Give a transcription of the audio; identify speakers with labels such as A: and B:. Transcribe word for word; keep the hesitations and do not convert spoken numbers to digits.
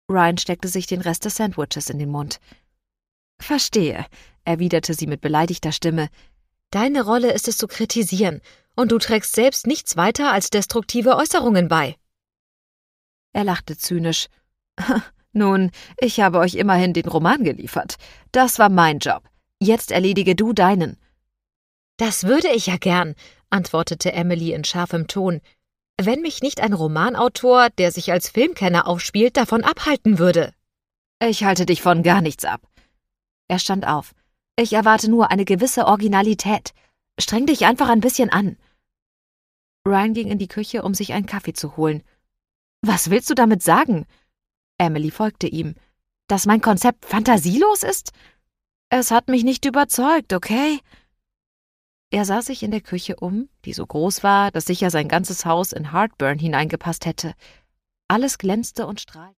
A: Ryan steckte sich den Rest des Sandwiches in den Mund. »Verstehe«, erwiderte sie mit beleidigter Stimme. »Deine Rolle ist es zu kritisieren, und du trägst selbst nichts weiter als destruktive Äußerungen bei.« Er lachte zynisch. »Nun, ich habe euch immerhin den Roman geliefert. Das war mein Job. Jetzt erledige du deinen.« »Das würde ich ja gern«, antwortete Emily in scharfem Ton, »wenn mich nicht ein Romanautor, der sich als Filmkenner aufspielt, davon abhalten würde.« »Ich halte dich von gar nichts ab.« Er stand auf. »Ich erwarte nur eine gewisse Originalität. Streng dich einfach ein bisschen an.« Ryan ging in die Küche, um sich einen Kaffee zu holen. »Was willst du damit sagen?« Emily folgte ihm. »Dass mein Konzept fantasielos ist? Es hat mich nicht überzeugt, okay?« Er sah sich in der Küche um, die so groß war, dass sicher sein ganzes Haus in Heartburn hineingepasst hätte. Alles glänzte und strahlte.